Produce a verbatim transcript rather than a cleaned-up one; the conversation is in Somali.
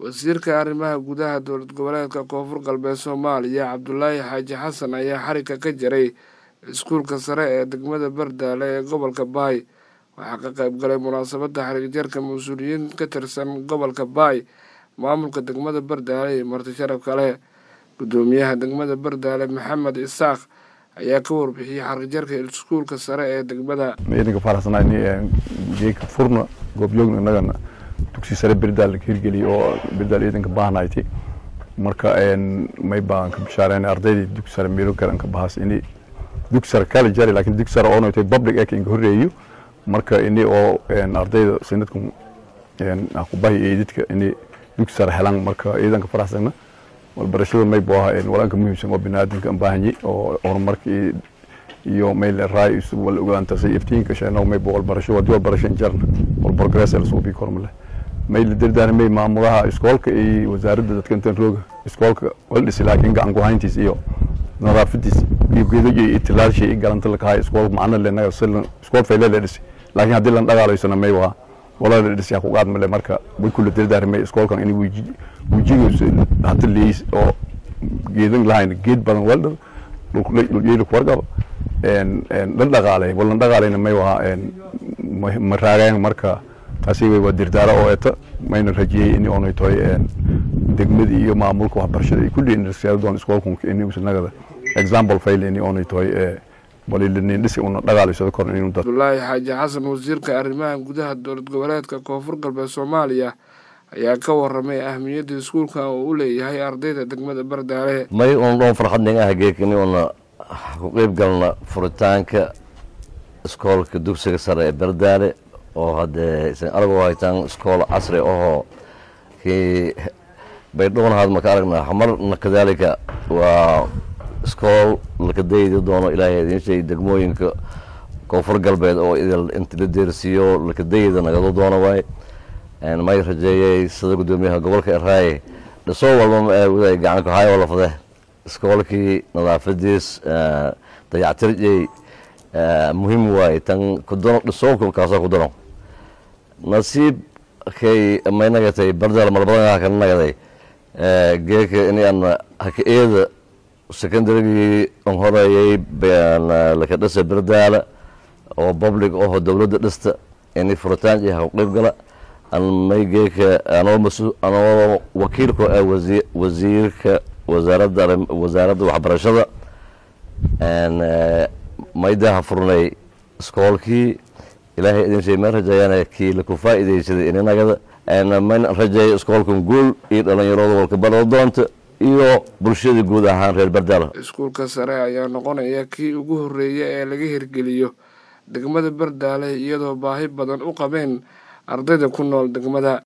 wasiirka arrimaha gudaha dowlad goboleedka koonfur galbeed Soomaaliya Cabdullaahi Xaaji Xasan ayaa xarigga ka jaray iskuulka sare ee degmada Bardaale ee gobolka Baay. waxaa ka qayb galay munaasabadda xarig jarka mas-uuliyiin ka tirsan gobolka Baay, maamulka degmada Bardaale iyo marti sharaf kale. gudoomiyaha degmada Bardaale Maxamed Isaaq ayaa ka warbixiyay xarig jarka iskuulka sare ee degmada. meelinka faraxsanayn ee geeka furna goobjoogna nagana dugsi sare Bardaale hirgeliyo oo Bardaale idinka baahnayti marka een may baan ka bishaareen ardayda dugsi sare meelo kale ka baahas inay dugsi sare kala jari laakiin dugsi sare oo noqday public ee in horeeyo marka inay oo een ardayda sanadkan een aqoonay eedidka inay dugsi sare helaan marka iidanka faraxsana wal barashada may baa een walaanka muhiimsan oo binaadinka aan baahanyi oo horumarkii iyo meel raay isu wal ogaanta si iftiinka sheeno may baa wal barasho wadi wal barasho jarn wal progress ee soo bi kormale meel dirdaar may maamulaha iskoolka iyo wasaaradda dadka inta roog iskoolka wal dhis laakiin gacan ku hayntiis iyo nadaafadiis iyo geedayo itilaashi iyo galanta la kahay iskool macna leenayo sal iskool fayle leedis laakiin hadii la dhagaalaysana may waa wala dhis yaa ku qaad male marka way kullu dirdaar may iskoolkan in wiji wijiga hadda lees oo geedan lahayn geed badan wal dhul ku warqab een een la dhagaalay wala dhagaalayna may waa een maraagaan marka taasi way wadirdaara oo eeta mayna rajiyay in oo ay tahay een degmada iyo maamulka waxbarashada ku dhiinaysa doon iskoolkan in uu sanagada example fail in oo ay tahay ee waliin dhisi una dhagaalayso kor in uu dad. Cabdullaahi Xaaji Xasan wasiirka arrimaha gudaha dowlad goboleedka koonfur galbeed Soomaaliya ayaa ka warramay ahmiyadda iskuulka oo uu leeyahay ardayda degmada Bardaale. may on dhoon farxadnaa geekani ona ku qayb galna furitaanka iskoolka dugsiga sare ee Bardaale oo hadda isan argo haytaan iskool casri oo ki baydhoon had ma ka aragna xamarna kadalika waa iskool la ka deeyo doono ilaahay idin shay degmooyinka koonfur galbeed oo idil inta la deersiyo la ka deeyo naga doono way aan may rajeeyay sida gudoomiyaha gobolka Raay dhasoo walba ee waday gacan ku hayo wala fadhe iskoolkii nadaafadiis dayactirjay muhiim way tan ku doon dhasoo ku kaasoo ku doon nasiib kay may nagatay Bardaale malbadan ka nagaday ee geeka in aan hakeeda secondary on horeeyay baan la ka dhasay Bardaale oo public oo dawladda dhista in furitaan iyo qayb gala aan may geeka anoo mas'uul anoo wakiilka ee wasiir wasiirka wasaaradda wasaaradda waxbarashada aan maydaha furnay iskoolkii ilaahay idin shay ma rajayana kii la ku faa'iideysaday in nagada aan man rajay iskoolkan guul iyo dhalinyarada walka baro doonto iyo bulshada guud ahaan reer Bardaale. iskuulka sare ayaa noqonaya kii ugu horeeyay ee laga hirgeliyo degmada Bardaale iyadoo baahi badan u qabeen ardayda ku nool degmada.